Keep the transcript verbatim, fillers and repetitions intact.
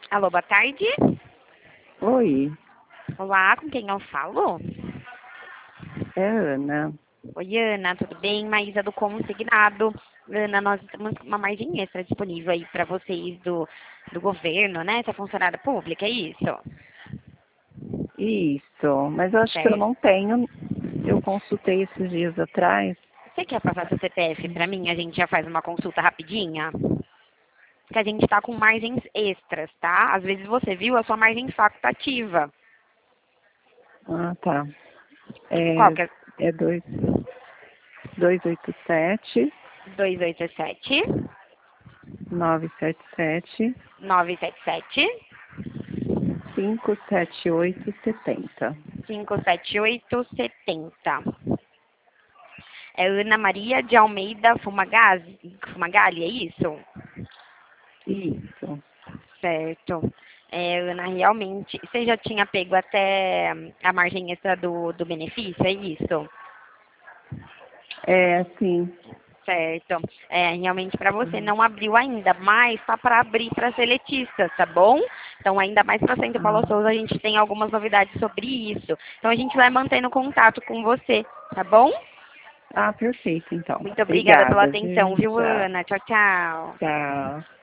Alô, boa tarde. Oi, Olá, com quem eu falo? é Ana. Oi, Ana, tudo bem? Maísa do Consignado. Ana, nós temos uma margem extra disponível aí para vocês do, do governo, né? Você é funcionária pública, é isso? Isso, mas eu acho que eu Certo. não tenho. Eu consultei esses dias atrás. Você quer passar seu C P F para mim? A gente já faz uma consulta rapidinha? Que a gente está com margens extras, tá? Às vezes você viu a sua margem facultativa. Ah, tá. Qual É, que é? é dois, dois oito sete, dois oito sete, nove sete sete, nove sete sete, cinco sete oito setenta. cinco sete oito setenta. É Ana Maria de Almeida Fumagalli, Fumagalli, é isso? Isso. Certo. É, Ana, realmente, você já tinha pego até a margem extra do, do benefício, é isso? É, sim. Certo. É, realmente para você não abriu ainda, mas tá para abrir para seletistas, tá bom? Então, ainda mais para Centro Paulo Ah, Souza, a gente tem algumas novidades sobre isso. Então, a gente vai mantendo contato com você, tá bom? ah, perfeito, então. Muito obrigada pela Obrigada, atenção, viu? viu, Tchau. Ana? Tchau, tchau. Tchau.